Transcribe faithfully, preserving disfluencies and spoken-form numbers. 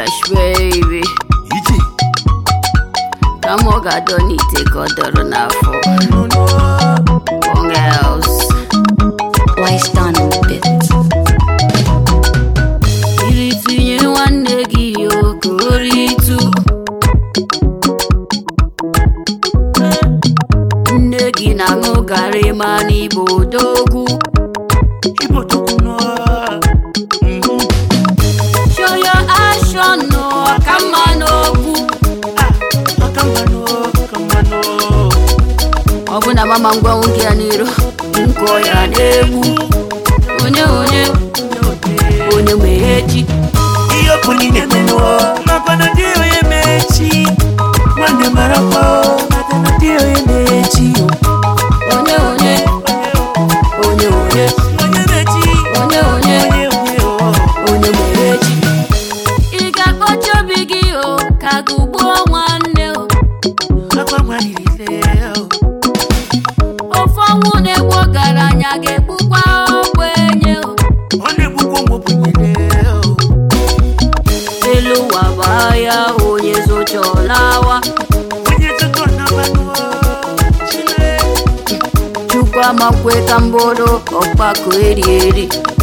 Fresh baby. Iji. Come on, God don't need to go there now for. No, no. Wrong else. Why stand on the bit? Iritinye nwanne gị okoritu. Nne gị na-aṅụ garị ma n'Igbo odogwu. Igbo odogwu no. Show your action no, come on okwu. Come on, come on. Ọ bụ na mama ngwa nwoke ya n'iro, nkọ ya na-egbu. Onye onye onye mechi. Iyo puni nemeno, mapana dio ye mechi. Mande marako, matana dio ye mechi. Onye onye onye onye Onye mechi, onye onye onye onye oh. onye mechi. Ị ga-akpọchi obi gị o ka gụgbuo nwanne o. Akwa nwanile oh. Ofe ọnwụ na-egbu ọgaranya ga-egbukwa ogbenye o. Onye gbugbo mwobunyele oh. Elu ụwa baa ya onye zochọlawa. Onye zoko na manu Chile. Chukwu amakwe ka mbodo ọkpakọ eri eri.